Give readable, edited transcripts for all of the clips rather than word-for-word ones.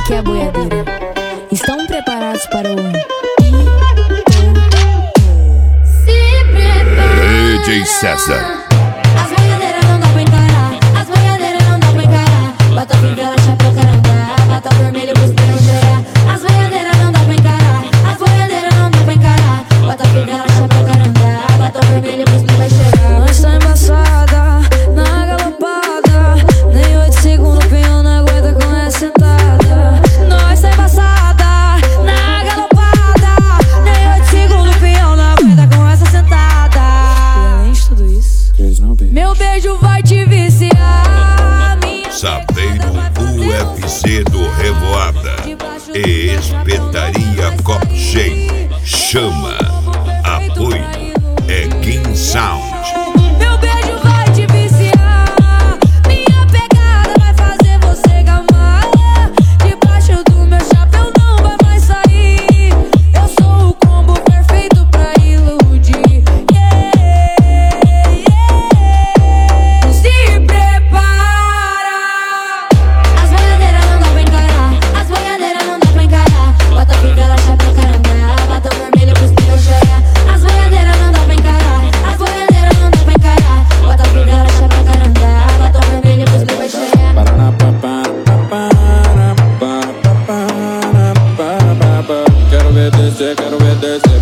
que é a boiadeira. Estão preparados para o... Se prepara. DJ César. As boiadeiras não dá pra encarar. As boiadeiras não dá pra encarar. Bota fivela, chapéu, carandá. Bota vermelho, busca cheia. As boiadeiras não dá pra encarar. As boiadeiras não dá pra encarar. Bota fivela, chapéu, carandá. Bota vermelho, busca vai chegar. Nós tá embaçada, na galopada. Nem 8 segundos, o peão não aguenta com essa sentada. Nós tá embaçada, na galopada. Nem 8 segundos, o peão não aguenta com essa sentada. E além de tudo isso, meu beijo vai te viciar. Sapeiro UFC do Revoada e Espetaria Copo Cheio. Chama. Apoio é King Sound. Meu beijo vai te viciar. Minha pegada vai fazer você gamar. Debaixo do meu chapéu não vai mais sair. Eu sou o combo perfeito pra iludir. Se prepara. As boiadeiras não dá pra encarar. As boiadeiras não dá pra encarar. Bota fivela, chapéu, carandá. Bota vermelho, busca cheia. As boiadeiras não dá pra encarar. As boiadeiras não dá pra encarar. Bota fivela, chapéu, carandá. Bota vermelho, busca vai cheia. Quero ver descer, quero ver descer.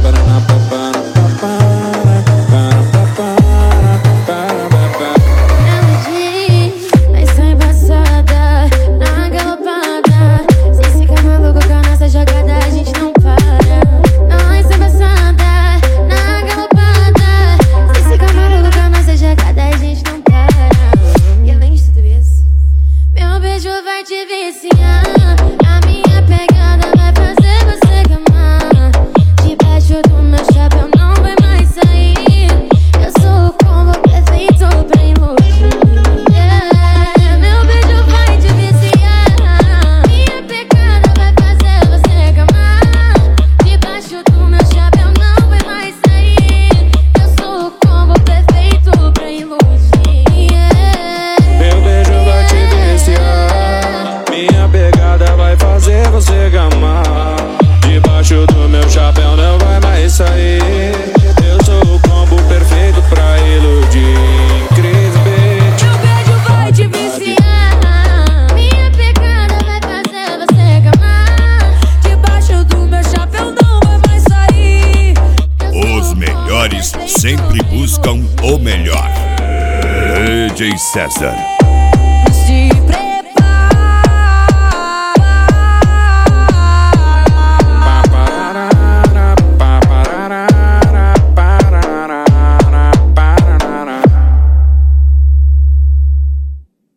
Ela diz, mas tá embaçada, na galopada. Se fica maluco com a nossa jogada, a gente não para. Nós tá embaçada, na galopada. Se fica maluco com a nossa jogada, a gente não para. E além de tudo isso, meu beijo vai te viciar. A minha pegada vai fazer você gamar. Debaixo do meu chapéu não vai mais sair. Eu sou o combo perfeito pra iludir. Meu beijo vai te viciar. Minha pegada vai fazer você gamar. Debaixo do meu chapéu não vai mais sair. Eu sou o combo perfeito pra iludir. Meu beijo vai te viciar. Minha pegada vai fazer você gamar. Debaixo do meu chapéu não vai mais sair. Eu sou o combo perfeito pra iludir. Cris, bitch. Meu beijo vai te viciar. Minha pegada vai fazer você gamar. Debaixo do meu chapéu não vai mais sair. Os melhores sempre buscam o melhor. DJ César.